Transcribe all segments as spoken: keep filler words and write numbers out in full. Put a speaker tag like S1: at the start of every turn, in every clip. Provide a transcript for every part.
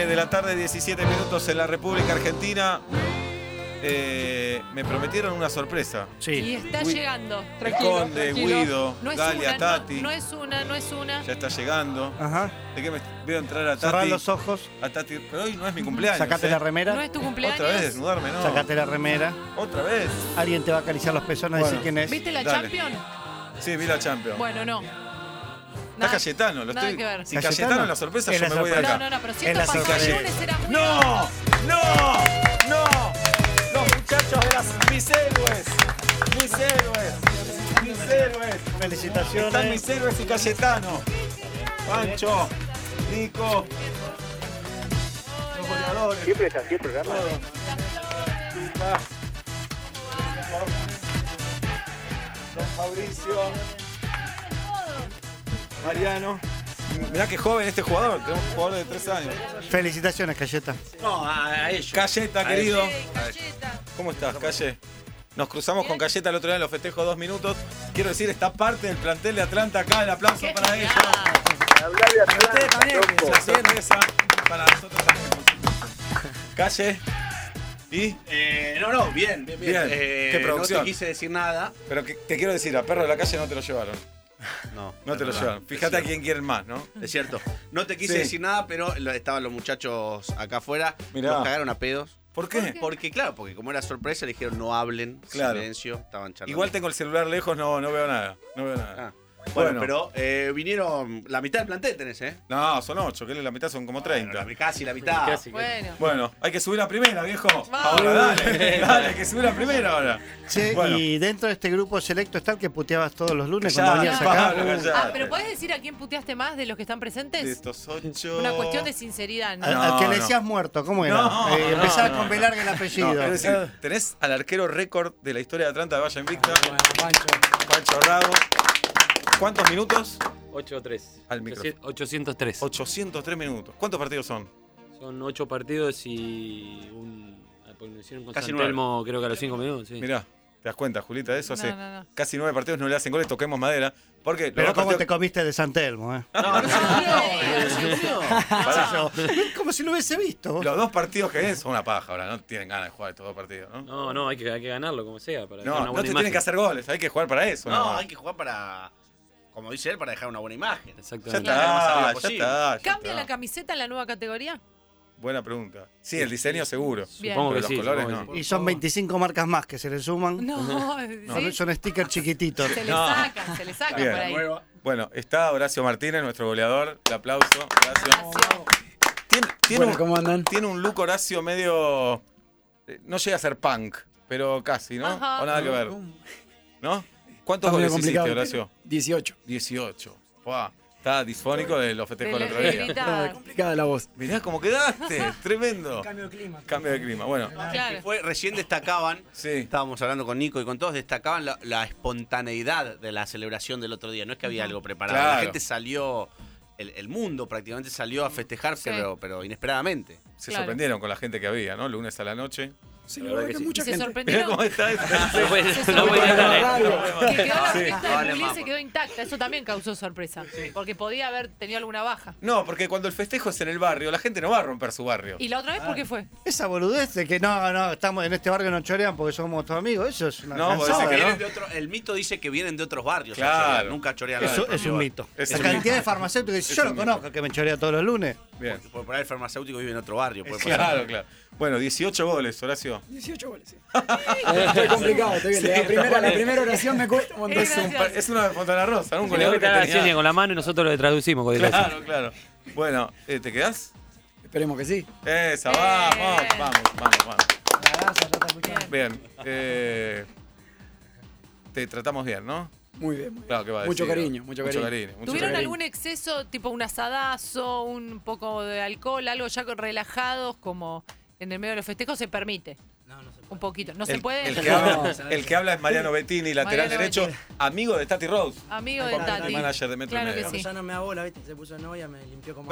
S1: de la tarde, diecisiete minutos en la República Argentina. Eh, me prometieron una sorpresa.
S2: Sí.
S3: Y está
S1: Gui-
S3: llegando.
S1: El Conde, Guido,
S3: No es
S1: Galia,
S3: una,
S1: Tati.
S3: no, no es una, no es una.
S1: Ya está llegando.
S2: Ajá.
S1: ¿De qué me veo entrar a Tati?
S2: Cerrá los ojos.
S1: A Tati. Pero hoy no es mi cumpleaños.
S2: Sacate
S1: ¿eh?
S2: la remera.
S3: No es tu cumpleaños.
S1: Otra vez desnudarme, ¿no?
S2: Sacate la remera.
S1: Otra vez.
S2: Alguien te va a acariciar los pezones,
S1: Bueno.
S2: decir quién es.
S3: ¿Viste la
S1: Dale.
S3: Champions?
S1: Sí, vi la Champions.
S3: Bueno, no.
S1: Está
S3: Nada-
S1: Cayetano, lo
S3: nada
S1: estoy.
S3: que ver.
S1: Si
S2: ¿Cayetano?
S1: Cayetano es la sorpresa,
S2: Es
S1: yo
S2: la
S1: me voy de
S2: sorpresa.
S1: acá.
S3: No, no, no, pero si
S2: Es
S3: esto
S2: la
S3: pasó el
S2: sorpresa.
S3: lunes era muy...
S1: ¡No! ¡No! ¡No! Los muchachos de las mis héroes. Mis héroes. Mis héroes.
S2: Felicitaciones.
S1: Están mis héroes y Cayetano. Pancho, Nico. Los goleadores.
S4: Siempre es así el programa.
S1: Ah. Don Fabricio. Mariano. Mirá qué joven este jugador. Tenemos un jugador de tres años.
S2: Felicitaciones, Cayeta.
S5: No, a, a ellos.
S1: Cayeta,
S5: A
S1: querido.
S3: Ey, Cayeta.
S1: ¿Cómo estás, Calle? Nos cruzamos con Cayeta el otro día en los festejos dos minutos. Quiero decir, está parte del plantel de Atlanta acá. El aplauso
S3: Qué
S1: para ella.
S3: genial.
S4: Hablar de Atlanta, loco.
S1: La sorpresa para nosotros también. Calle. ¿Y?
S5: Eh, no, no, bien, bien, bien.
S1: Bien.
S5: Eh,
S1: Qué producción.
S5: No te quise decir nada.
S1: Pero que, te quiero decir, a Perro de la Calle no te lo llevaron.
S5: No,
S1: No
S5: es
S1: te lo
S5: verdad.
S1: llevaron. Fíjate a
S5: Es
S1: quién quieren más, ¿no?
S5: cierto. Es cierto. No te quise
S1: Sí.
S5: decir nada, pero lo- estaban los muchachos acá afuera.
S1: Mirá.
S5: Los cagaron a pedos.
S1: ¿Por qué?
S5: Porque, claro, porque como era sorpresa, le dijeron no hablen,
S1: Claro.
S5: silencio, estaban charlando.
S1: Igual tengo el celular lejos, no, no veo nada. No veo nada.
S5: Ah. Bueno,
S1: Bueno.
S5: pero eh, vinieron la mitad del plantel tenés, ¿eh?
S1: No, son ocho, que la mitad son como treinta.
S5: Bueno, casi la mitad.
S3: Bueno.
S1: Bueno, hay que subir la primera, viejo.
S3: Vamos.
S1: Ahora, dale, dale, hay que subir la primera ahora.
S2: Che,
S1: Bueno.
S2: y dentro de este grupo selecto está el que puteabas todos los lunes
S1: Ya,
S2: cuando venías acá.
S1: Pablo, callate.
S3: Ah, pero ¿podés decir a quién puteaste más de los que están
S1: De
S3: presentes?
S1: estos ocho.
S3: Una cuestión de sinceridad,
S2: Al,
S3: ¿no?
S1: No,
S2: al que le
S1: no.
S2: decías muerto, ¿cómo era?
S1: No,
S2: Eh,
S1: no,
S2: empezaba
S1: no.
S2: con B larga el apellido.
S1: No, es decir, tenés al arquero récord de la historia de Atlanta de Valle Invicta,
S6: Pancho.
S1: Pancho Rago. ¿Cuántos minutos?
S6: ocho tres.
S1: Al micrófono.
S6: ochocientos tres.
S1: ochocientos tres minutos. ¿Cuántos partidos son?
S6: Son ocho partidos y un. ah, porque lo hicieron con
S5: Casi
S6: San
S5: nueve.
S6: Telmo, creo que a los cinco minutos. Sí.
S1: Mirá, ¿te das cuenta, Julita? De eso
S3: No,
S1: hace
S3: no, no.
S1: casi nueve partidos, no le hacen goles, toquemos madera. Porque los
S2: Pero
S1: dos
S2: ¿cómo te
S1: partidos-
S2: comiste de San Telmo, eh?
S5: No, no se murió.
S1: Pará.
S2: Yo, como si lo hubiese visto. vos.
S1: Los dos partidos que vienen son una paja ahora, no tienen ganas de jugar estos dos partidos, ¿no?
S6: No, no, hay que, hay que ganarlo como sea. Para dejar
S1: No,
S6: una
S1: no
S6: buena
S1: te
S6: imagen.
S1: tienen que hacer goles, hay que jugar para eso.
S5: No,
S1: ¿no?
S5: hay que jugar para, como dice él, para dejar una buena imagen.
S1: Ya
S6: Exactamente.
S5: Claro, lo más
S1: está,
S5: arriba
S1: ya
S5: posible.
S1: está. ya
S3: ¿Cambia
S1: está.
S3: la camiseta en la nueva categoría?
S1: Buena pregunta. Sí, el diseño seguro.
S3: Bien.
S6: Supongo
S1: Pero
S6: que
S1: los
S6: sí.
S1: colores
S6: supongo que
S1: no.
S6: sí.
S2: Y son veinticinco marcas más que se le suman.
S3: No, ¿sí?
S2: Son stickers chiquititos.
S3: Se le
S1: No.
S3: sacan, se le sacan
S1: Bien.
S3: por ahí.
S5: Nueva.
S1: Bueno, está Horacio Martínez, nuestro goleador. El aplauso. Horacio.
S3: Gracias.
S1: Tiene, tiene
S6: Bueno,
S1: un,
S6: ¿cómo andan?
S1: tiene un look Horacio medio. eh, No llega a ser punk, pero casi, ¿no?
S3: Ajá.
S1: O nada que ver. ¿No? ¿Cuántos
S7: Está medio
S1: goles hiciste,
S7: complicado.
S1: Horacio?
S7: dieciocho.
S1: dieciocho. Buah, está disfónico de los festejos
S3: De-
S1: del otro
S3: de
S1: día.
S3: gritar.
S7: Está complicada la voz.
S1: Mirá cómo quedaste. Tremendo.
S7: Cambio de clima.
S1: Cambio de clima. Bueno,
S3: Claro.
S5: Que fue, recién destacaban,
S1: sí.
S5: estábamos hablando con Nico y con todos, destacaban la, la espontaneidad de la celebración del otro día. No es que había algo preparado.
S1: Claro.
S5: La gente salió, el, el mundo prácticamente salió a festejar,
S3: Sí.
S5: pero, pero inesperadamente.
S1: Se
S3: Claro.
S1: sorprendieron con la gente que había, ¿no? Lunes a la noche.
S7: Sí,
S6: La
S7: la verdad
S6: verdad
S7: que
S6: que
S7: mucha
S3: Se
S7: gente.
S1: Mirá
S3: sorprendieron
S1: cómo está esto.
S6: No puede-
S3: Se
S6: no puede
S3: sorprendió.
S6: ganar, ¿eh?
S3: que quedó la
S1: Sí.
S3: fiesta
S5: No
S3: de
S5: vale
S3: Juli
S5: más,
S3: se
S5: por-
S3: quedó intacta. Eso también causó sorpresa. Porque podía haber tenido alguna baja.
S1: No, porque cuando el festejo es en el barrio, la gente no va a romper su barrio.
S3: ¿Y la otra vez por qué fue?
S2: Esa boludez de que no, no, estamos en este barrio no chorean porque somos todos amigos. Eso es una
S1: No,
S2: cansada,
S1: parece
S5: No,
S1: que
S5: vienen
S1: no.
S5: de otro- el mito dice que vienen de otros barrios. a
S1: Claro.
S5: chorear, nunca chorean.
S2: Eso
S5: al
S2: es un
S5: propio
S2: mito.
S1: Es
S2: La
S1: un
S2: cantidad
S1: mito.
S2: de farmacéuticos que dicen,
S1: Es
S2: yo
S1: un
S2: lo
S1: mito.
S2: conozco, que me chorea todos los lunes.
S1: Bien.
S5: barrio. Por, por ahí el farmacéutico vive en otro barrio. puede pasar.
S1: Claro, claro. Bueno, dieciocho goles, Horacio.
S7: dieciocho goles, sí. Estoy complicado, estoy bien.
S1: Sí,
S7: la,
S1: está
S7: primera, la
S1: bien.
S7: primera oración me cuesta un montón.
S3: Es gracioso.
S1: Es una de Fontana Rosa, ¿no? Un
S6: Tenés
S1: goleador
S6: que
S1: que
S6: estar haciendo
S1: tenía...
S6: con la mano y nosotros lo traducimos. con el
S1: Claro, claro. Bueno, eh, ¿te quedás?
S7: Esperemos que sí.
S1: Esa,
S3: Bien.
S1: vamos, vamos, vamos, vamos.
S7: Gracias, ya está escuchando.
S1: Bien. Eh, te tratamos bien, ¿no?
S7: Muy bien, muy bien.
S1: Claro, ¿qué va a
S7: Mucho
S1: decir?
S7: cariño, mucho cariño.
S1: mucho
S3: ¿Tuvieron
S1: cariño.
S3: algún exceso, tipo un asadazo, un poco de alcohol, algo ya con relajados, como en el medio de los festejos se permite?
S7: No, no se puede.
S3: Un poquito. ¿No se
S1: El,
S3: puede?
S1: el que habla, el que habla es Mariano Bettini, lateral
S3: Mariano
S1: derecho,
S3: Bettini.
S1: amigo de Tati Rose.
S3: Amigo de
S7: Community
S3: Tati.
S1: manager de Metro
S3: Claro
S1: Medio.
S3: que sí.
S7: Ya no me da bola, ¿viste? Se puso de novia, me limpió como.
S1: ¡Eh!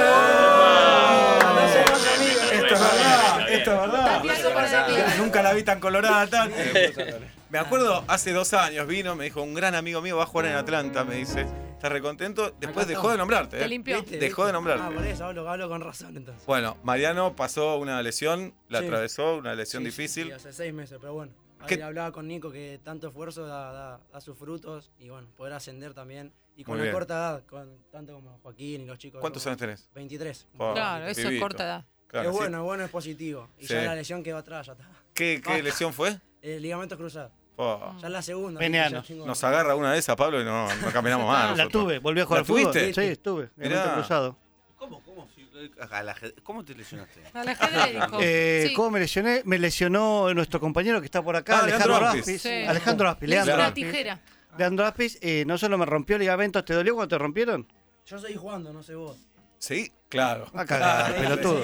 S1: Esto es verdad, esto es verdad.
S3: Tati, algo para decir.
S1: Nunca la vi tan colorada, Tati. Me acuerdo, hace dos años vino, me dijo, un gran amigo mío va a jugar en Atlanta, me dice.
S8: Está recontento. Después dejó de nombrarte, ¿eh?
S3: Te limpió.
S7: ¿Viste?
S8: Dejó de nombrarte.
S7: Ah, por eso hablo, hablo con razón entonces.
S8: Bueno, Mariano pasó una lesión, la
S7: Sí.
S8: atravesó, una lesión
S7: Sí, sí,
S8: difícil.
S7: sí, hace seis meses, pero bueno.
S8: ¿Qué?
S7: Ahí hablaba con Nico que tanto esfuerzo da, da, da sus frutos y bueno, poder ascender también. Y con
S8: Muy
S7: la
S8: bien.
S7: corta edad, con, tanto como Joaquín y los chicos.
S8: ¿Cuántos
S7: como-
S8: años tenés?
S7: veintitrés.
S8: Oh,
S3: Claro, eso es
S8: pibito.
S3: corta edad.
S8: Claro,
S7: es
S8: sí.
S7: bueno, es bueno, es positivo. Y
S8: Sí.
S7: ya la lesión quedó atrás, ya está.
S8: ¿Qué, qué lesión fue?
S7: El ligamento cruzado.
S8: Oh,
S7: Ya es la segunda.
S2: Veneano.
S7: así que ya tengo-
S8: nos agarra una de esas, Pablo, y no, no caminamos más.
S2: La
S8: nosotros.
S2: tuve, volví a jugar
S8: ¿La
S2: al fútbol.
S8: tuviste?
S2: Sí, estuve.
S8: Mirá.
S2: Ligamento cruzado.
S5: ¿Cómo, cómo, si- al ajedrez- ¿Cómo te lesionaste?
S3: Al ajedrez, dijo.
S2: Eh,
S3: Sí.
S2: ¿Cómo me lesioné? Me lesionó nuestro compañero que está por acá,
S8: Ah,
S2: Alejandro
S8: Leandro Aspis.
S2: Aspis.
S3: Sí.
S2: Alejandro Aspis,
S3: Le hizo
S2: Leandro
S3: una
S2: Aspis.
S3: tijera.
S2: Leandro Aspis, eh, no solo me rompió ligamentos, ¿te dolió cuando te rompieron?
S7: Yo seguí jugando, no sé vos.
S8: Sí, claro.
S2: A cagar, pelotudo.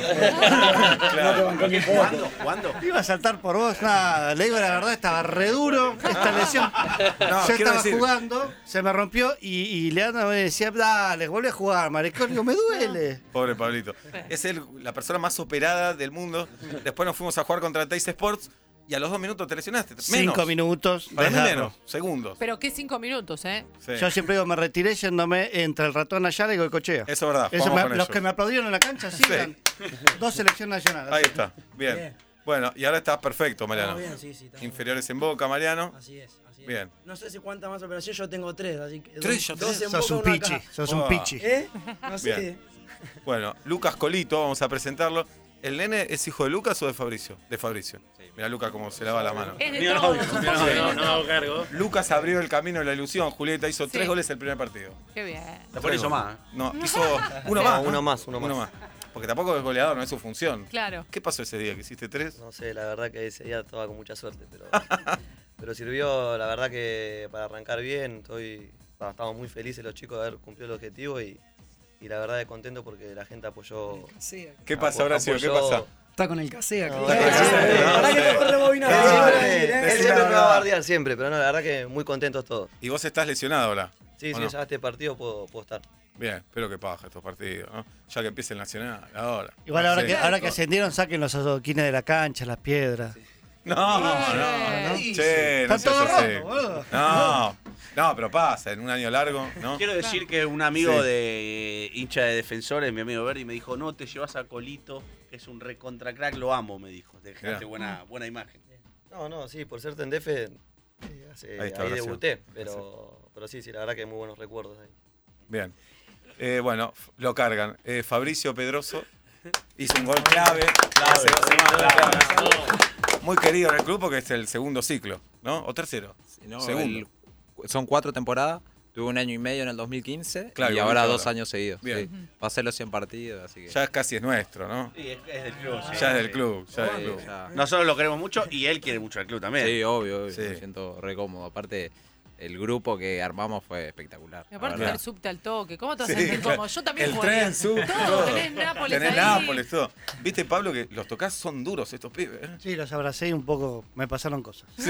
S8: Claro.
S5: ¿Cuándo? ¿Cuándo?
S2: Iba a saltar por vos, nada, le digo la verdad, estaba re duro esta lesión.
S8: No,
S2: Yo
S8: quiero
S2: estaba
S8: decir-
S2: jugando, se me rompió y, y Leandro me decía, dale, vuelve a jugar, maricón. Digo, me duele.
S8: Pobre Pablito. Es el- la persona más operada del mundo. Después nos fuimos a jugar contra Teis Sports y a los dos minutos te lesionaste. Menos.
S2: Cinco minutos.
S8: Para mí
S2: dejarlo.
S8: menos. Segundos.
S3: Pero qué cinco minutos, ¿eh?
S8: Sí.
S2: Yo siempre digo, me retiré yéndome entre el ratón Ayala y Goicochea.
S8: Eso es verdad.
S2: Eso
S8: jugamos
S2: me-
S8: con
S2: los
S8: ellos.
S2: que me aplaudieron en la cancha, sí,
S8: Sí.
S2: eran dos selecciones nacionales.
S8: Ahí está. Bien.
S7: Bien.
S8: Bueno, y ahora estás perfecto, Mariano.
S7: Estamos bien, sí, sí. estamos
S8: Inferiores en Boca, Mariano.
S7: bien. Así es, así es.
S8: Bien.
S7: No sé si cuántas más operaciones, yo tengo tres, así que.
S8: ¿Tres
S7: dos-
S8: ya
S7: dos
S8: tenés?
S7: en
S2: Sos
S7: Boca,
S2: un
S7: uno acá.
S2: pichi, sos
S8: Oh.
S2: un pichi.
S7: ¿Eh? No sé.
S8: Bien. Bueno, Lucas Colito, vamos a presentarlo. ¿El nene es hijo de Lucas o de Fabricio? De Fabricio. Mira, Lucas cómo se lava la mano.
S3: Es de
S6: Mío no,
S3: todo.
S6: mío
S3: sos
S6: no,
S3: posible.
S6: no, no hago cargo.
S8: Lucas abrió el camino de la ilusión. Julieta hizo
S3: Sí.
S8: tres goles el primer partido.
S3: Qué bien.
S5: Después hizo más. ¿eh?
S8: No, hizo uno más.
S4: uno
S8: ¿no?
S4: más, uno más.
S8: Porque tampoco es goleador, no es su función.
S3: Claro.
S8: ¿Qué pasó ese día que hiciste tres?
S4: No sé, la verdad que ese día estaba con mucha suerte, pero, pero sirvió, la verdad que para arrancar bien, estoy, bah, estamos muy felices los chicos de haber cumplido el objetivo y, y la verdad es contento porque la gente apoyó.
S8: ¿Qué pasa,
S4: apo-
S8: Horacio? ¿Qué
S4: apoyó-
S8: pasa?
S7: Está con el casea.
S4: No,
S7: creo.
S4: está con el casea.
S8: No,
S7: Pará
S8: sí.
S7: que me puedo rebobinar.
S4: Él
S7: Ahora
S4: siempre,
S7: voy a decir, ¿eh?
S4: él
S8: Decí
S4: siempre
S8: la
S4: me va a
S8: verdad.
S4: bardear siempre, pero no, la verdad que muy contentos todos.
S8: Y vos estás lesionado ahora.
S4: Sí,
S8: ¿o
S4: sí,
S8: no?
S4: ya este partido puedo, puedo estar.
S8: Bien, espero que paja estos partidos, ¿no? Ya que empiece el Nacional, ahora.
S2: Igual ahora,
S8: Sí.
S2: que, ahora que ascendieron, saquen los adoquines de la cancha, las piedras.
S8: No, no,
S3: Eh,
S8: no. Che, no
S2: Está
S8: seas
S2: todo
S8: así.
S2: roto, boludo.
S8: No, no, pero pasa, en un año largo, ¿no?
S5: Quiero decir que un amigo
S8: Sí.
S5: de hincha de Defensores, mi amigo Verdi, me dijo, no, te llevas a Colito, que es un recontra crack, lo amo, me dijo. Te dejaste
S8: Mirá.
S5: buena, buena imagen.
S4: No, no, sí, por ser Tendefe, eh, hace-
S8: Ahí está,
S4: ahí
S8: Horacio.
S4: debuté, pero, pero sí, sí, la verdad que muy buenos recuerdos ahí.
S8: Bien. Eh, bueno, f- lo cargan. Eh, Fabricio Pedroso hizo un gol clave. hace dos semanas, clave. Muy querido en el club porque es el segundo ciclo, ¿no? ¿O tercero?
S9: No,
S8: Segundo.
S9: el- son cuatro temporadas. Tuve un año y medio en el dos mil quince
S8: Claro,
S9: y
S8: igual
S9: ahora
S8: que
S9: dos
S8: ahora.
S9: años seguidos.
S8: Bien.
S9: Sí. Va a ser los cien partidos, así que...
S8: Ya es casi es nuestro, ¿no?
S5: Sí, es, es del club. sí.
S8: Ya es del club, ya es del
S9: Sí,
S8: club.
S9: ya.
S5: Nosotros lo queremos mucho y él quiere mucho al club también.
S9: Sí, obvio, obvio.
S8: Sí.
S9: Me siento re cómodo. Aparte, el grupo que armamos fue espectacular.
S3: Y aparte
S9: la verdad.
S3: del subte al toque. ¿Cómo te vas
S8: Sí,
S3: a sentir
S8: claro.
S3: como? Yo también
S8: El
S3: jugaría.
S8: tren, sub,
S3: Todo,
S8: todo.
S3: tenés Nápoles
S8: Tenés
S3: ahí.
S8: Nápoles, todo. ¿Viste, Pablo, que los tocás son duros estos pibes? ¿eh?
S2: Sí, los abracé y un poco me pasaron cosas.
S8: Sí, sí,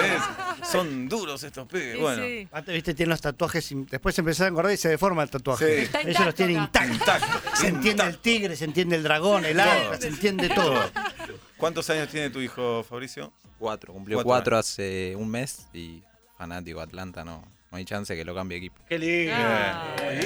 S8: sí. Son duros estos pibes.
S3: Sí,
S8: bueno,
S3: sí.
S2: Antes, viste, tienen los tatuajes, y después se empezaron a engordar y se deforma el tatuaje.
S8: Sí.
S3: Está
S2: Ellos los tienen
S3: intacto acá.
S2: intactos.
S8: intacto.
S2: Se entiende el tigre, se entiende el dragón, el águila, se entiende todo.
S8: ¿Cuántos años tiene tu hijo, Fabricio?
S9: Cuatro, cumplió
S8: Cuatro
S9: cuatro, hace un mes y fanático Atlanta, no, no hay chance que lo cambie de equipo.
S5: Qué lindo.
S3: Ah,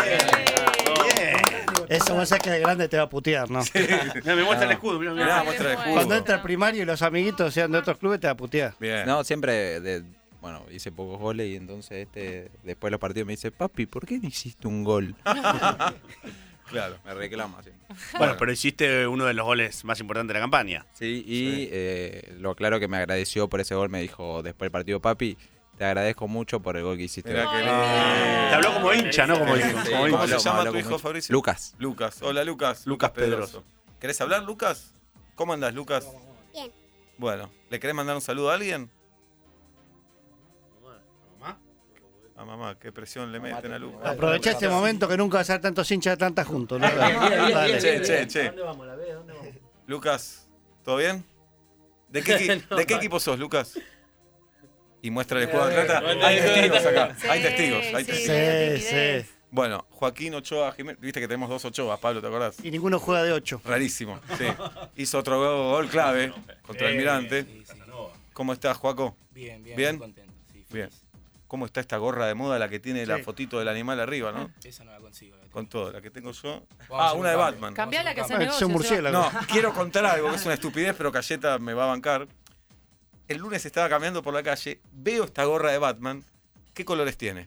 S2: Eso va a ser que de grande te va a putear, ¿no?
S5: Mirá, me muestra el escudo. Mirá, mirá.
S8: Mirá,
S3: Ay,
S8: muestra el
S3: qué
S8: escudo.
S2: Cuando entra el primario y los amiguitos sean de otros clubes, te va a putear.
S8: Bien.
S9: No, siempre, de, bueno, hice pocos goles y entonces este después de los partidos me dice, papi, ¿por qué no hiciste un gol?
S8: Claro.
S9: Me reclama siempre.
S5: Bueno, pero hiciste uno de los goles más importantes de la campaña.
S9: Sí, y eh, lo claro que me agradeció por ese gol, me dijo después del partido, papi, te agradezco mucho por el gol que hiciste.
S8: Mirá
S9: hoy".
S8: qué
S3: Ay,
S8: lindo.
S5: Te habló como hincha, ¿no? Como,
S9: Sí,
S5: como
S9: sí.
S8: ¿Cómo
S5: hincha.
S8: se
S9: Habló-
S8: llama
S9: habló
S8: tu
S9: con
S8: hijo,
S9: mucho-
S8: Fabricio?
S9: Lucas.
S8: Lucas. Hola, Lucas. Lucas Pedroso. ¿Querés hablar, Lucas? ¿Cómo andás, Lucas?
S10: Bien.
S8: Bueno, ¿le querés mandar un saludo a alguien? A mamá, qué presión le meten a Lucas.
S2: Aprovechá este momento que nunca vas a ser tantos hinchas de Atlanta juntos. ¿no? Dale.
S8: Che, che, che.
S7: ¿Dónde vamos? ¿La B? ¿Dónde vamos?
S8: Lucas, ¿todo bien? ¿De qué, equi- ¿de qué equipo sos, Lucas? Y muestra el escudo de Atlanta. Hay testigos acá. Hay
S3: Sí,
S8: testigos. Hay
S3: sí,
S8: testigos.
S2: Sí,
S3: timidez.
S2: sí.
S8: Bueno, Joaquín Ochoa Jiménez. Viste que tenemos dos Ochoas, Pablo, ¿te acordás?
S2: Y ninguno juega de ocho.
S8: Rarísimo, sí. Hizo otro go- gol clave contra el Almirante. ¿Cómo estás, Joaco?
S11: Bien, bien,
S8: ¿Bien?
S11: muy contento. Sí,
S8: Bien.
S11: feliz.
S8: cómo está esta gorra de moda, la que tiene la
S2: Sí.
S8: fotito del animal arriba, ¿no?
S7: Esa no la consigo. la
S8: Con todo, la que tengo yo.
S7: Vamos a
S8: Ah,
S7: hacer
S8: una de
S7: un cambio.
S8: Batman.
S3: Cambiala que hace
S2: Ah, es
S3: negocio.
S2: un murciélago.
S8: No, quiero contar algo que es una estupidez, pero Cayeta me va a bancar. El lunes estaba caminando por la calle, veo esta gorra de Batman. ¿Qué colores tiene?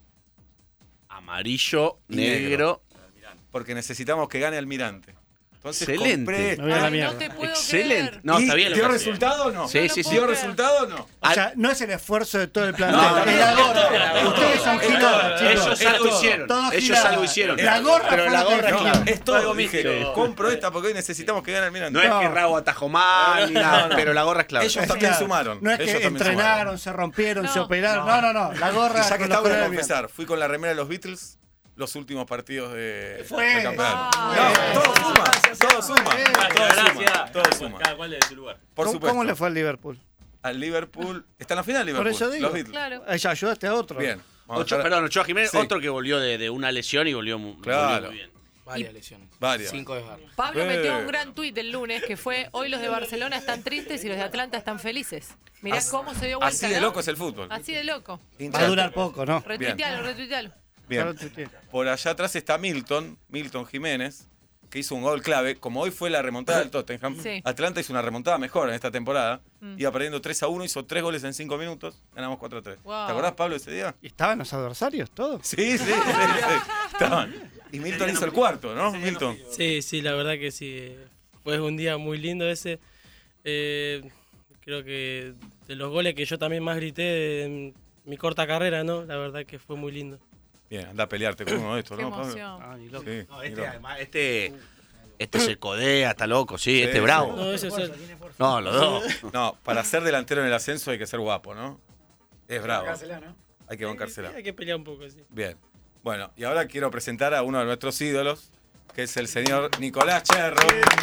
S5: Amarillo,
S8: Y
S5: negro.
S8: Porque necesitamos que gane Almirante. Entonces
S5: Excelente.
S8: compré
S2: Me voy a la
S3: Ay,
S2: mierda.
S3: no te puedo
S5: Excelente.
S3: creer.
S5: No,
S8: ¿Y
S5: está bien lo
S8: ¿Dio
S5: que hace.
S8: resultado o no?
S5: Sí,
S3: No lo
S5: sí, sí.
S3: puedo
S8: ¿Dio
S3: creer.
S8: resultado o no?
S2: O sea, no es el esfuerzo de todo el plantel.
S8: No,
S2: es la gorra. Ustedes son
S8: es
S2: gilados,
S8: todo.
S2: chicos.
S5: Ellos
S8: Es
S5: algo
S8: todo.
S5: hicieron.
S2: Todo
S5: Ellos
S2: gilada.
S5: algo hicieron.
S2: La gorra
S5: Pero
S2: fue
S5: la
S2: lo que
S5: gorra es
S8: No,
S2: clave.
S8: es todo.
S5: Algo
S8: Dije,
S5: místico.
S8: compro esta porque hoy necesitamos que gane Almirante.
S5: No es
S2: No.
S5: que Rago atajó mal ni nada, pero la gorra es clave.
S8: Ellos también
S2: Claro.
S8: sumaron.
S2: No es
S8: Ellos
S2: que
S8: también
S2: entrenaron,
S8: sumaron.
S2: se rompieron,
S3: No.
S2: se operaron. No, no, no. La gorra.
S8: Y ya que
S2: con
S8: está,
S2: los
S8: voy a
S2: colores
S8: confesar, fui con la remera de los Beatles los últimos partidos de,
S2: Fue.
S8: del campeonato.
S3: Ah,
S8: No, todo suma, todo suma, todo suma,
S6: Gracias.
S8: todo suma.
S6: Cada cual desde su lugar.
S8: Por
S2: ¿Cómo,
S8: supuesto.
S2: ¿Cómo le fue al Liverpool?
S8: Al Liverpool. Está en la final Liverpool.
S2: Por eso digo.
S8: Los Beatles.
S3: Claro.
S2: Ahí ya ayudaste a otro.
S8: Bien. Vamos a
S5: Ocho,
S8: estar-
S5: perdón, Ochoa Jiménez,
S8: Sí.
S5: otro que volvió de, de una lesión y volvió, mu-
S8: Claro.
S5: volvió muy bien.
S7: Varias lesiones.
S8: Varias.
S7: Cinco desgarros.
S3: Pablo
S8: Eh.
S3: metió un gran tuit el lunes que fue: hoy los de Barcelona están tristes y los de Atlanta están felices. Mirá
S8: Así-
S3: cómo se dio vuelta.
S8: Así de
S3: ¿no?
S8: loco es el fútbol.
S3: Así de loco.
S2: Va a durar poco, ¿no?
S3: Retuitealo, retuitealo.
S8: Bien. Por allá atrás está Milton, Milton Jiménez, que hizo un gol clave. Como hoy fue la remontada del Tottenham,
S3: Sí.
S8: Atlanta hizo una remontada mejor en esta temporada.
S3: Mm.
S8: Iba perdiendo tres a uno, hizo tres goles en cinco minutos, ganamos cuatro a tres.
S3: Wow.
S8: ¿Te acordás, Pablo, ese día?
S2: ¿Y estaban los adversarios todos?
S8: Sí, sí, sí, sí. Estaban. Y Milton hizo el cuarto, ¿no? Milton.
S10: Sí, sí, la verdad que sí. eh, Fue un día muy lindo ese. Eh, creo que de los goles que yo también más grité en mi corta carrera, ¿no? La verdad que fue muy lindo.
S8: Bien, anda a pelearte con uno de estos,
S3: Qué
S8: ¿no, Pablo?
S3: emoción.
S2: Ah, ni loco.
S8: Sí,
S5: No,
S8: ni
S5: este,
S8: loco.
S5: además, este, este se codea, está loco, sí,
S8: Sí,
S5: este
S8: sí.
S5: bravo.
S10: No, ese es el-
S5: No, los dos.
S8: No, para ser delantero en el ascenso hay que ser guapo, ¿no? Es bravo. Hay que bancársela.
S10: Hay que pelear un poco, sí.
S8: Bien. Bueno, y ahora quiero presentar a uno de nuestros ídolos, que es el señor Nicolás Cherro.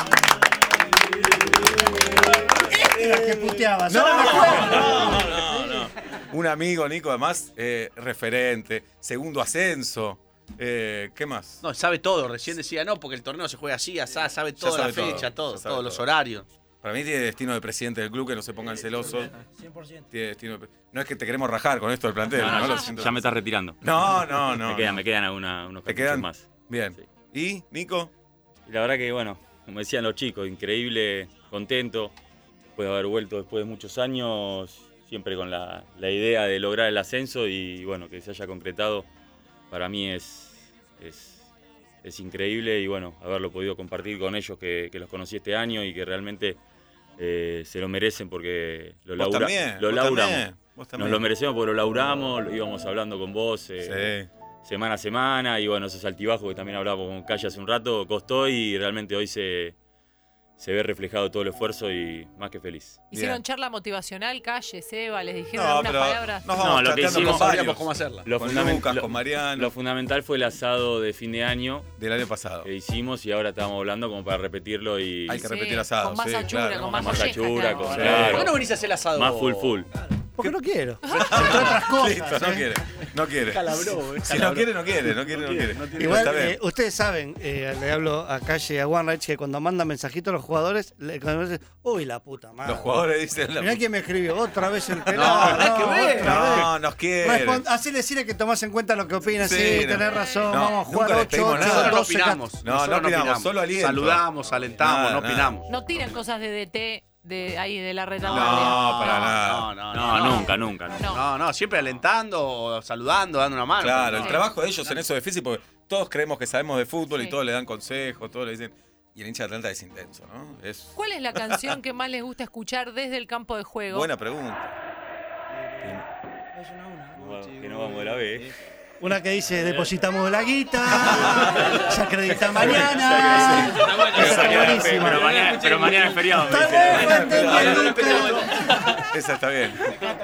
S2: Este era el que puteaba.
S8: No,
S2: solo me acuerdo.
S8: no, no, no. Un amigo, Nico, además, eh, referente, segundo ascenso. Eh, ¿Qué más?
S5: No, sabe todo. Recién decía no, porque el torneo se juega así, asá, sabe toda
S8: sabe
S5: la fecha,
S8: todo,
S5: todo,
S8: ya sabe
S5: todos los
S8: todo.
S5: horarios.
S8: Para mí tiene destino de presidente del club, que no se pongan celosos.
S7: cien por ciento.
S8: Tiene destino de- No es que te queremos rajar con esto del plantel,
S6: No,
S8: ¿no?
S6: no,
S8: Lo
S6: ya,
S8: siento.
S6: ya me estás retirando.
S8: No, no, no.
S6: me quedan,
S8: no.
S6: me quedan alguna- unos
S8: ¿Te
S6: cartuchos
S8: quedan?
S6: más.
S8: Bien.
S6: Sí.
S8: ¿Y, Nico?
S6: Y la verdad que, bueno, como decían los chicos, increíble, contento. Después de haber vuelto después de muchos años, siempre con la, la idea de lograr el ascenso y, bueno, que se haya concretado, para mí es, es, es increíble y, bueno, haberlo podido compartir con ellos que, que los conocí este año y que realmente eh, se lo merecen porque lo,
S8: Vos
S6: labura-
S8: también,
S6: lo
S8: vos
S6: laburamos.
S8: también, vos también.
S6: Nos lo merecemos porque lo laburamos, lo íbamos hablando con vos. eh,
S8: Sí.
S6: semana a semana y bueno, esos altibajos que también hablábamos con Calle hace un rato, costó y realmente hoy se, se ve reflejado todo el esfuerzo y más que feliz.
S3: Hicieron
S8: Bien.
S3: charla motivacional, Calle, Seba, les dijeron
S8: No,
S3: algunas
S8: pero
S3: palabras.
S8: nos
S6: No,
S8: vamos
S6: lo que
S8: chateando
S6: hicimos-
S8: con
S5: Sabríamos
S8: varios.
S5: cómo hacerla.
S6: Lo,
S8: Con
S6: fundamen-
S8: Lucas,
S6: lo-
S8: con Mariano.
S6: lo fundamental fue el asado de fin de año
S8: Del año pasado.
S6: que hicimos y ahora estamos hablando como para repetirlo y
S8: Hay que
S3: Sí,
S8: repetir asado,
S3: con más
S8: sí,
S3: achura,
S8: claro.
S3: con más,
S6: más
S3: molleja,
S6: achura,
S3: claro.
S6: con
S8: Sí.
S6: claro,
S5: ¿Por qué no venís a hacer el asado?
S6: más full full.
S2: Porque no quiero. Entre otras cosas.
S8: Listo, no
S2: ¿eh?
S8: quiere. No quiere.
S5: Calabró, eh,
S8: Si no
S5: calabró.
S8: quiere, no quiere. No quiere, no quiere.
S2: Igual,
S8: Está bien.
S2: eh, ustedes saben, eh, le hablo a Calle y a Wanreich, que cuando mandan mensajitos a los jugadores, le, cuando dicen, uy, la puta madre.
S8: Los jugadores dicen. la-
S2: Mirá quién me escribió, otra vez el pelado.
S5: No, nada que ver.
S2: otra vez.
S8: No, nos quiere.
S2: Respon- Así decirle que tomás en cuenta lo que opinas, sí,
S8: Sí, no.
S2: tenés razón,
S8: No,
S2: vamos a
S8: nunca
S2: jugar
S8: les
S2: ocho,
S8: pedimos
S2: ocho,
S8: nada.
S5: Nosotros no
S2: doce,
S5: opinamos.
S8: No,
S5: Nosotros
S8: no opinamos, solo aliento.
S5: Saludamos, alentamos,
S8: Nada,
S5: no
S8: nada.
S5: opinamos.
S3: No tiran cosas de D T de ahí de la
S8: No,
S3: retaguardia.
S8: para nada.
S5: No, no,
S6: No,
S5: no.
S6: nunca, nunca, nunca.
S3: No.
S5: No, no, siempre alentando, saludando, dando una mano.
S8: Claro, el
S5: No.
S8: trabajo de ellos en eso es difícil porque todos creemos que sabemos de fútbol y
S3: Sí.
S8: todos le dan consejos, todos le dicen. Y el hincha de Atlanta es intenso, ¿no? Es
S3: ¿Cuál es la canción que más les gusta escuchar desde el campo de juego?
S8: buena pregunta.
S7: Es una a una.
S6: Que no vamos de la B.
S2: Una que dice, depositamos la guita, se acredita mañana. Esa es buenísima.
S6: Pero mañana, pero mañana es feriado. me
S2: Está
S6: dice.
S2: bien, no entendí, Lucas.
S8: Esa está bien.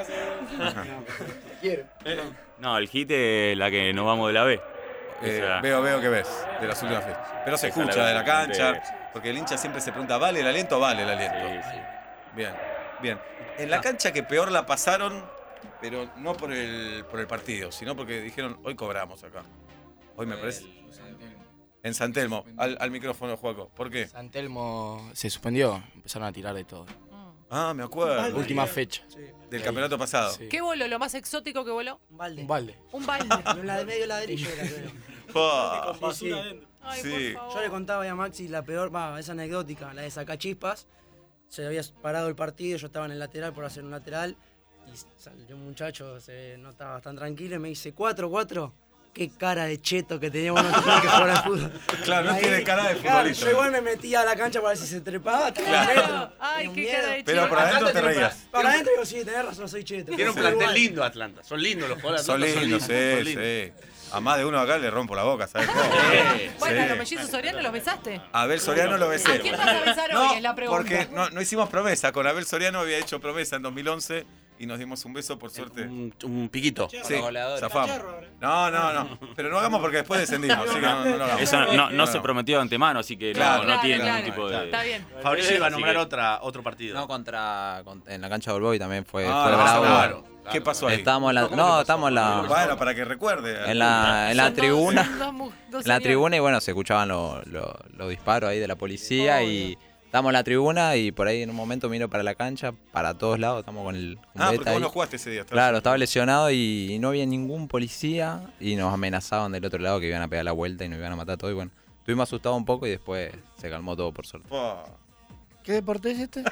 S6: No, el hit es la que nos vamos de la B.
S8: Eh,
S6: Esa-
S8: veo, veo que ves de las últimas veces. Pero se
S6: Esa
S8: escucha
S6: la
S8: de la
S6: veo
S8: cancha,
S6: bastante.
S8: porque el hincha siempre se pregunta, ¿vale el aliento o vale el aliento?
S6: Sí, sí.
S8: Bien, bien. En la cancha que peor la pasaron, pero no por el, por el partido, sino porque dijeron, hoy cobramos acá. Hoy me parece. En San Telmo, al, al micrófono, Juaco. ¿Por qué?
S7: San Telmo se suspendió, empezaron a tirar de todo.
S3: Mm.
S8: Ah, me acuerdo.
S11: Última fecha.
S7: Sí.
S8: Del campeonato pasado.
S11: Sí.
S3: ¿Qué voló? ¿Lo más exótico que voló?
S7: Un balde.
S11: Un balde.
S3: Un balde.
S7: Un la de medio ladrillo era, creo.
S8: Pa.
S7: Sí, sí.
S3: Ay,
S8: Sí.
S3: por favor.
S7: Yo le contaba a Maxi la peor, va, es anecdótica, la de sacachispas. Se había parado el partido, yo estaba en el lateral por hacer un lateral. Y salió un muchacho, se no estaba tan tranquilo y me dice, cuatro, cuatro. Qué cara de cheto que teníamos nosotros que jugar al fútbol.
S8: Claro, no
S7: Ahí,
S8: tiene cara de
S7: claro,
S8: futbolista.
S7: yo igual me metía a la cancha para ver si se trepaba, estaba
S8: Claro.
S7: adentro.
S3: Ay,
S7: Tenía
S3: qué
S7: miedo.
S3: cara de
S8: Pero
S3: chico.
S8: por adentro te reías.
S7: Para adentro digo, sí, tenés razón, soy cheto.
S5: Tiene un
S7: Soy
S5: plantel
S7: igual.
S5: lindo Atlanta. Son lindos los jugadores de
S8: Son
S5: Atlanta.
S8: lindos,
S5: son lindos,
S8: sí,
S5: son lindos.
S8: sí. A más de uno acá le rompo la boca, ¿sabes cómo?
S3: Bueno, a
S8: Sí.
S3: los mellizos Soriano los besaste.
S8: Abel Soriano lo besé.
S3: ¿A quién vas a besar
S8: No,
S3: hoy? Es la pregunta.
S8: porque no, no hicimos promesa. Con Abel Soriano había hecho promesa en dos mil once y nos dimos un beso, por suerte.
S5: Un, un piquito.
S8: Sí, zafamos. No, no, no. Pero no hagamos porque después descendimos, así que no, no lo hagamos.
S6: Eso no, no, no se prometió de antemano, así que no-
S8: Claro,
S6: no,
S3: claro,
S6: tiene
S3: claro.
S6: ningún tipo de...
S3: Está bien.
S5: Fabricio iba a
S6: Así
S5: nombrar
S6: que-
S5: otra, otro partido.
S9: No, contra, con- en la cancha de Bolboy también fue,
S8: Ah,
S9: fue
S8: no,
S9: bravo.
S8: claro. ¿Qué pasó ahí?
S9: Estábamos en la, no, estamos en la,
S8: Bueno, para que recuerde.
S9: en la, en la
S3: Son dos-
S9: tribuna.
S3: son dos mu- dos
S9: En la
S3: señores.
S9: tribuna y bueno, se escuchaban los los- los disparos ahí de la policía y estamos en la tribuna y por ahí en un momento miro para la cancha, para todos lados, estamos con el con
S8: Ah, porque
S9: Beta
S8: vos
S9: ahí.
S8: no jugaste ese día. estabas-
S9: Claro, estaba lesionado y, y no había ningún policía y nos amenazaban del otro lado que iban a pegar la vuelta y nos iban a matar todo y bueno, estuvimos asustados un poco y después se calmó todo por suerte.
S8: Pa.
S2: ¿Qué deporte es este?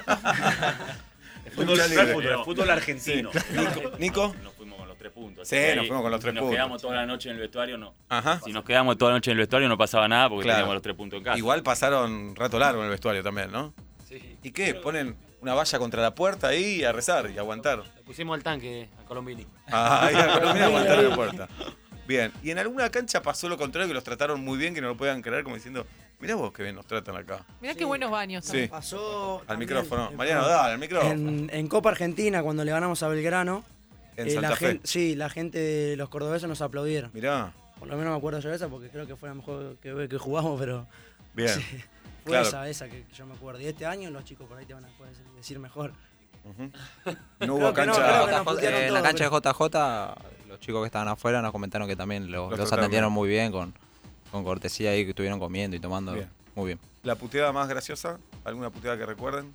S5: Fútbol,
S8: Lucha libre.
S5: fútbol, fútbol argentino.
S8: Nico, Nico.
S6: Nos fuimos con los tres puntos.
S8: Sí,
S6: así que
S8: nos
S6: ahí,
S8: fuimos con los tres
S6: si nos
S8: puntos.
S6: quedamos toda la noche en el vestuario, no.
S8: Ajá.
S6: Si nos quedamos toda la noche en el vestuario no pasaba nada porque
S8: Claro.
S6: teníamos los tres puntos en casa.
S8: Igual pasaron rato largo en el vestuario también, ¿no?
S11: Sí.
S8: ¿Y qué? ¿Ponen una valla contra la puerta ahí y a rezar y a aguantar?
S11: Le pusimos al tanque a Colombini.
S8: Ah, ahí a Colombia a aguantar la puerta. Bien. ¿Y en alguna cancha pasó lo contrario, que los trataron muy bien, que no lo podían creer, como diciendo, mirá vos que bien nos tratan acá?
S3: Mirá qué buenos baños.
S8: Sí.
S7: Pasó
S8: Al
S7: también,
S8: micrófono.
S7: eh,
S8: Mariano, dale, al micrófono.
S7: En, en Copa Argentina, cuando le ganamos a Belgrano,
S8: En
S7: eh,
S8: Santa
S7: la
S8: Fe.
S7: gente, sí, la gente de los cordobeses nos aplaudieron.
S8: Mirá.
S7: Por lo menos me acuerdo yo de esa porque creo que fue la mejor que, que jugamos, pero
S8: Bien.
S7: sí, fue
S8: Claro.
S7: esa, esa que yo me acuerdo. Y este año los chicos por ahí te van a poder decir mejor.
S8: Ujú. No
S7: Creo
S8: hubo
S7: que no,
S8: cancha.
S7: creo que no.
S9: J J,
S7: putearon
S9: eh, en la
S7: todo,
S9: cancha de J J, los chicos que estaban afuera nos comentaron que también los,
S8: Los
S9: los
S8: trataron
S9: atendieron
S8: bien.
S9: muy bien, con, con cortesía ahí, que estuvieron comiendo y tomando
S8: Bien.
S9: muy bien.
S8: ¿La puteada más graciosa? ¿Alguna puteada que recuerden?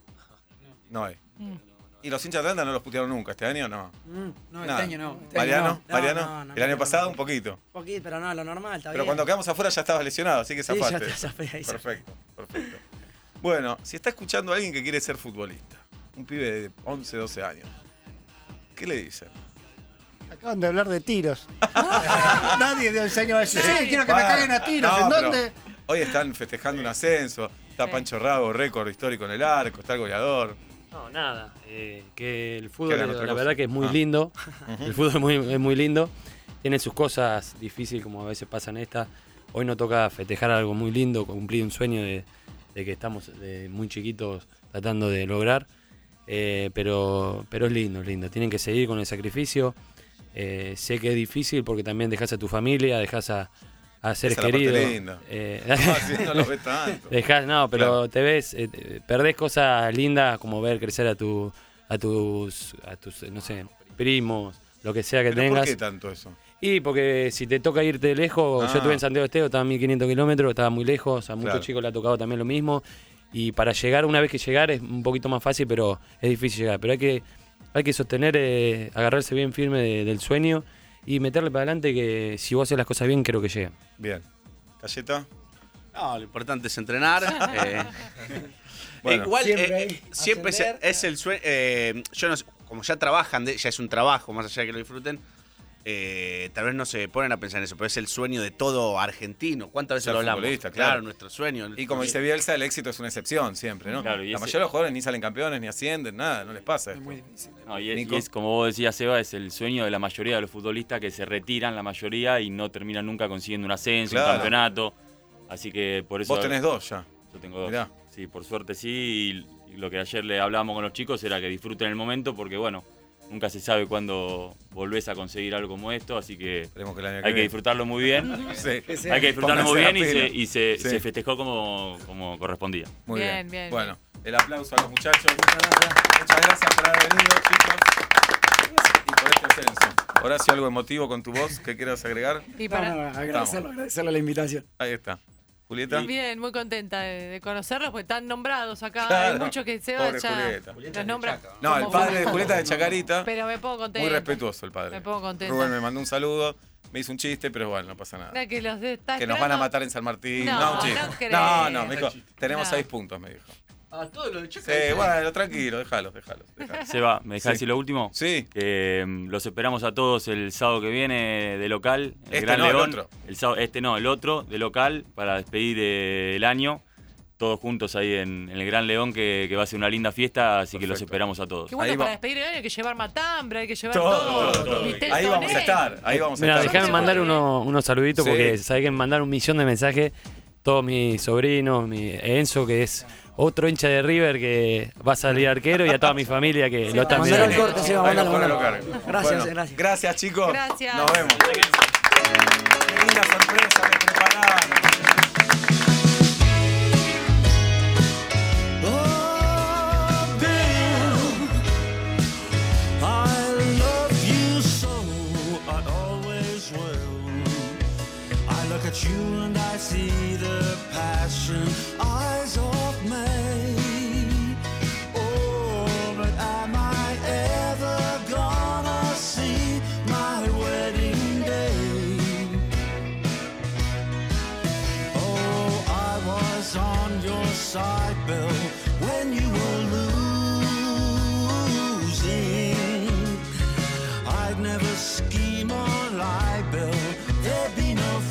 S8: No hay.
S3: Mm.
S8: ¿Y los hinchas de Atlanta no los putearon nunca? ¿Este año no?
S7: Mm,
S12: No,
S8: Nada.
S12: este año no. Este año
S8: ¿Mariano?
S12: no.
S7: No,
S8: ¿Mariano?
S7: no, no,
S8: El año
S7: no,
S8: pasado
S7: no.
S8: un poquito.
S7: Un poquito, pero no, lo normal, está
S8: Pero
S7: bien.
S8: cuando quedamos afuera ya estabas lesionado, así que
S7: Sí, ya
S8: zafaste.
S7: te zafé ahí.
S8: Perfecto, perfecto. Bueno, si está escuchando a alguien que quiere ser futbolista, un pibe de once, doce años, ¿qué le dicen?
S2: Acaban de hablar de tiros. Nadie de once años va a decir, sí,
S3: Nadie.
S2: quiero que me
S8: Ah,
S2: caguen a tiros.
S8: no,
S2: ¿En
S8: pero
S2: dónde?
S8: Hoy están festejando un ascenso, está
S3: Sí.
S8: Pancho Rago, récord histórico en el arco, está el goleador.
S10: No, nada. eh, que el
S8: Que
S10: fútbol,
S8: hagan
S10: la
S8: otra cosa.
S10: verdad que es muy
S8: Ah.
S10: lindo.
S8: Ujú.
S10: El fútbol es muy, es muy lindo. Tiene sus cosas difíciles, como a veces pasan estas. Hoy nos toca festejar algo muy lindo, cumplir un sueño de, de que estamos de muy chiquitos tratando de lograr. Eh, pero, pero es lindo, es lindo. Tienen que seguir con el sacrificio. Eh, sé que es difícil porque también dejas a tu familia, dejas a, a seres
S8: Esa es la parte
S10: queridos.
S8: linda.
S10: Eh,
S8: No, sí, no lo ves tanto.
S10: Dejás, no, pero
S8: Claro.
S10: te ves, eh, te- perdés cosas lindas como ver crecer a tu, a tus, a tus, eh, no sé, primos, lo que sea que
S8: ¿Pero
S10: tengas.
S8: ¿Por qué tanto eso?
S10: Y porque si te toca irte lejos,
S8: Ah.
S10: yo estuve en Santiago del Estero, estaba a mil quinientos kilómetros, estaba muy lejos, a muchos
S8: Claro.
S10: chicos le ha tocado también lo mismo. Y para llegar, una vez que llegar, es un poquito más fácil, pero es difícil llegar. Pero hay que, hay que sostener, eh, agarrarse bien firme de- del sueño y meterle para adelante que si vos haces las cosas bien, creo que llegan.
S8: Bien. ¿Cayeta?
S5: No, lo importante es entrenar. eh,
S8: Bueno.
S5: igual
S7: Siempre
S5: eh,
S7: ahí,
S5: eh, siempre es,
S7: ascender.
S5: es el sueño. eh, yo no sé, como ya trabajan, de- ya es un trabajo, más allá de que lo disfruten. eh, tal vez no se ponen a pensar en eso, pero es el sueño de todo argentino. ¿Cuántas veces
S8: Ser
S5: lo hablamos?
S8: futbolista, claro.
S5: nuestro sueño.
S8: Y como dice Bielsa, el éxito es una excepción siempre, ¿no?
S6: Claro, y
S8: la
S6: ese-
S8: mayoría de los jugadores ni salen campeones, ni ascienden, nada, no les pasa
S12: Es
S8: esto.
S12: muy difícil.
S6: No, y, es,
S8: Nico.
S6: y es como vos decías, Seba, es el sueño de la mayoría de los futbolistas que se retiran, la mayoría, y no terminan nunca consiguiendo un ascenso,
S8: Claro.
S6: un campeonato. Así que por eso.
S8: Vos tenés dos ya.
S6: Yo tengo dos.
S8: Mirá.
S6: Sí, por suerte sí. Y, y lo que ayer le hablábamos con los chicos era que disfruten el momento porque, bueno, nunca se sabe cuándo volvés a conseguir algo como esto. Así que
S8: Esperemos que el año
S6: hay que
S8: viene.
S6: disfrutarlo muy bien.
S8: Sí.
S6: Hay que disfrutarlo muy
S8: Pónganse
S6: bien y
S8: la
S6: se,
S8: pila.
S6: y se,
S8: Sí.
S6: se festejó como, como correspondía.
S8: Muy bien.
S3: Bien, bien,
S8: Bueno, el aplauso a los muchachos. Muchas gracias por haber venido, chicos. Y por este ascenso. Horacio, algo emotivo con tu voz que quieras agregar.
S3: Y
S12: No,
S3: para,
S12: no, agradecerle, agradecerle la invitación.
S8: Ahí está. Julieta.
S3: Bien, muy contenta de, de conocerlos, porque están nombrados acá.
S8: Claro.
S3: Hay muchos que se
S8: Pobre
S3: ya
S8: Julieta.
S3: los nombran.
S8: No, el
S3: como
S8: padre de
S3: famosos.
S8: Julieta de Chacarita.
S3: Pero me pongo contenta.
S8: Muy respetuoso el padre.
S3: Me pongo contenta.
S8: Rubén me mandó un saludo, me hizo un chiste, pero bueno, no pasa nada.
S3: Mira que los de- está
S8: Que nos van a
S3: esperando-
S8: matar en San Martín.
S3: No,
S8: No, un chiste.
S3: no creo.
S8: No, no, me dijo, tenemos
S3: No.
S8: seis puntos, me dijo.
S11: Ah, todo lo de Chaca.
S8: Sí, bueno, tranquilo, déjalo, déjalo. déjalo.
S6: Seba, ¿me dejás
S8: Sí.
S6: decir lo último?
S8: Sí.
S6: Que mm, los esperamos a todos el sábado que viene de local, el
S8: Este
S6: Gran
S8: no, el
S6: León.
S8: otro.
S6: El sábado- este no, el otro, de local, para despedir eh, el año. Todos juntos ahí en, en el Gran León, que, que va a ser una linda fiesta, así que los esperamos a todos.
S3: Qué bueno
S8: Ahí
S3: para
S8: va.
S3: despedir el año, hay que llevar matambre, hay que llevar
S8: Todo,
S3: todo.
S8: todo, todo.
S3: Vitel
S8: Ahí vamos a
S3: Toné.
S8: estar, ahí vamos a
S10: Mira,
S8: estar.
S10: déjame mandar uno- unos saluditos
S8: Sí.
S10: porque sabés que me mandaron un millón de mensajes. Todos mis sobrinos, mi Enzo, que es otro hincha de River que va a salir arquero, y a toda mi familia que lo están
S7: Mandalo al
S10: mirando.
S7: corte, sí, va,
S8: Ahí
S7: mandalo,
S8: va,
S7: mandalo.
S8: mandalo.
S7: Gracias,
S8: Bueno,
S7: gracias.
S8: Gracias, chicos.
S3: Gracias.
S8: Nos vemos. Qué linda sorpresa me prepararon.
S1: I love you so, I always will. I look at you and I see the passion eyes of May. Oh, but am I ever gonna see my wedding day? Oh, I was on your side, Bill, when you were losing. I'd never scheme or lie, Bill. There'd be no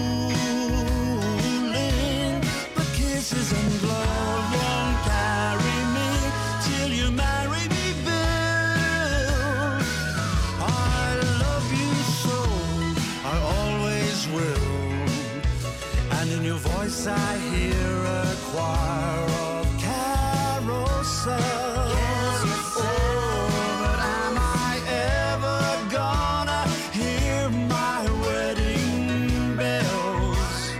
S1: fooling. But kisses and love won't carry me till you marry me, Bill. I love you so, I always will. And in your voice I hear a choir of carousel. Oh, but am I ever gonna hear my wedding bells?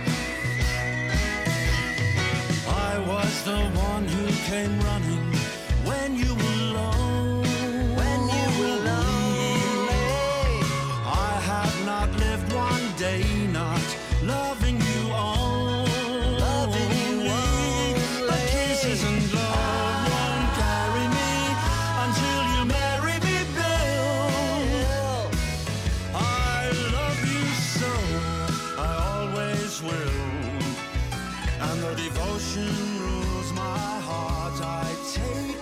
S1: I was the one who came running when you were low. When you were lonely, I have not lived one day not loving you only. Loving you only. But kisses and love won't carry me until you marry me, Bill. I love you so, I always will. And the devotion rules my heart. I take